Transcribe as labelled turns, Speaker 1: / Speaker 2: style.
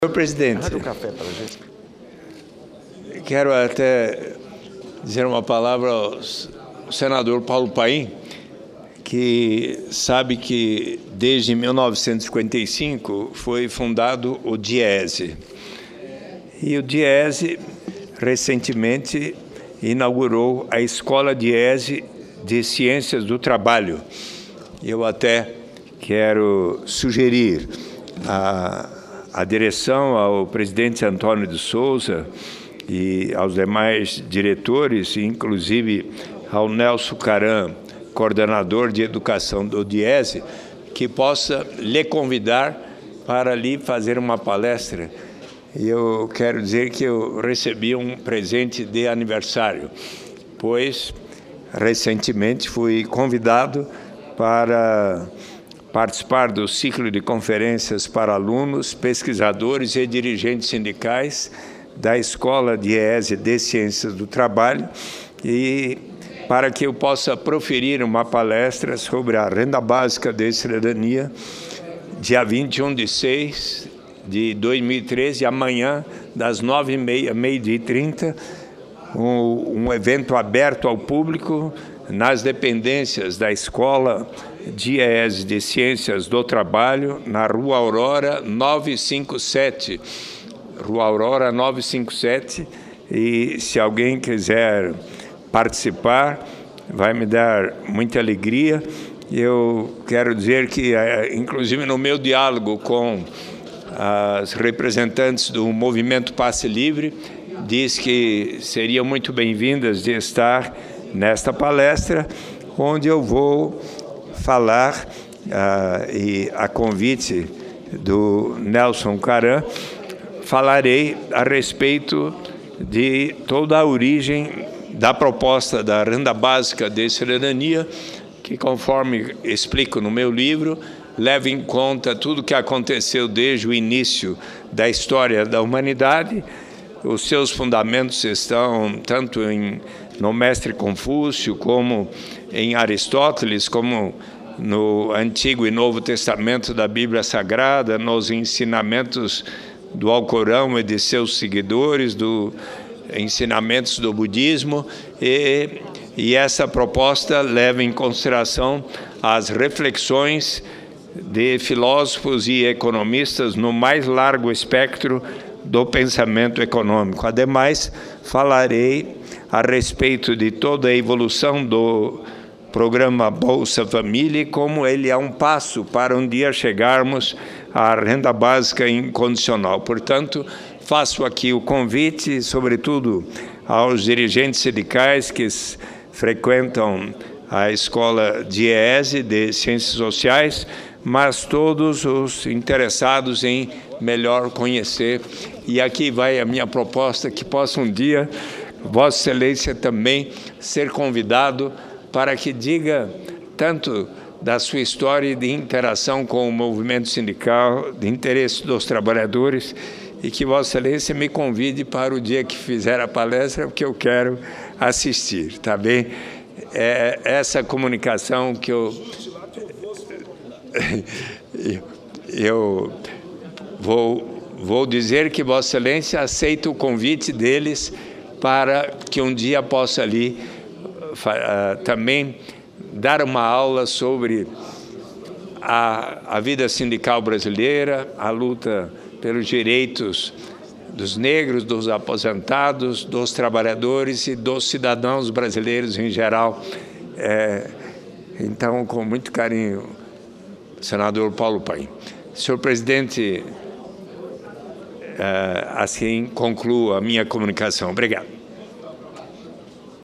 Speaker 1: Senhor presidente, quero até dizer uma palavra ao senador Paulo Paim, que sabe que desde 1955 foi fundado o DIESE. E o DIESE recentemente inaugurou a Escola DIESE de Ciências do Trabalho. Eu até quero sugerir a direção ao presidente Antônio de Souza e aos demais diretores, inclusive ao Nelson Caram, coordenador de educação do DIESE, que possa lhe convidar para ali fazer uma palestra. E eu quero dizer que eu recebi um presente de aniversário, pois recentemente fui convidado para participar do ciclo de conferências para alunos, pesquisadores e dirigentes sindicais da Escola DIESE de Ciências do Trabalho, e para que eu possa proferir uma palestra sobre a renda básica de cidadania, dia 21/6/2013, amanhã, das 9h30 meio-dia e 30, um evento aberto ao público nas dependências da Escola DIESE de Ciências do Trabalho, na Rua Aurora 957. Rua Aurora 957, e se alguém quiser participar, vai me dar muita alegria. Eu quero dizer que, inclusive no meu diálogo com as representantes do Movimento Passe Livre, diz que seriam muito bem-vindas de estar nesta palestra, onde eu vou falar, e a convite do Nelson Caram, falarei a respeito de toda a origem da proposta da renda básica de cidadania, que, conforme explico no meu livro, leva em conta tudo o que aconteceu desde o início da história da humanidade. Os seus fundamentos estão tanto no mestre Confúcio, como em Aristóteles, como no Antigo e Novo Testamento da Bíblia Sagrada, nos ensinamentos do Alcorão e de seus seguidores, dos ensinamentos do budismo, e essa proposta leva em consideração as reflexões de filósofos e economistas no mais largo espectro do pensamento econômico. Ademais, falarei a respeito de toda a evolução do programa Bolsa Família, e como ele é um passo para um dia chegarmos à renda básica incondicional. Portanto, faço aqui o convite, sobretudo aos dirigentes sindicais que frequentam a Escola DIESE de Ciências Sociais, mas todos os interessados em melhor conhecer. E aqui vai a minha proposta, que possa um dia Vossa Excelência também ser convidado para que diga tanto da sua história de interação com o movimento sindical, de interesse dos trabalhadores, e que Vossa Excelência me convide para o dia que fizer a palestra, porque eu quero assistir, tá bem? É essa comunicação que eu vou dizer, que Vossa Excelência aceita o convite deles para que um dia possa ali também dar uma aula sobre a vida sindical brasileira, a luta pelos direitos dos negros, dos aposentados, dos trabalhadores e dos cidadãos brasileiros em geral. Então, com muito carinho, senador Paulo Paim. Senhor presidente, assim concluo a minha comunicação. Obrigado.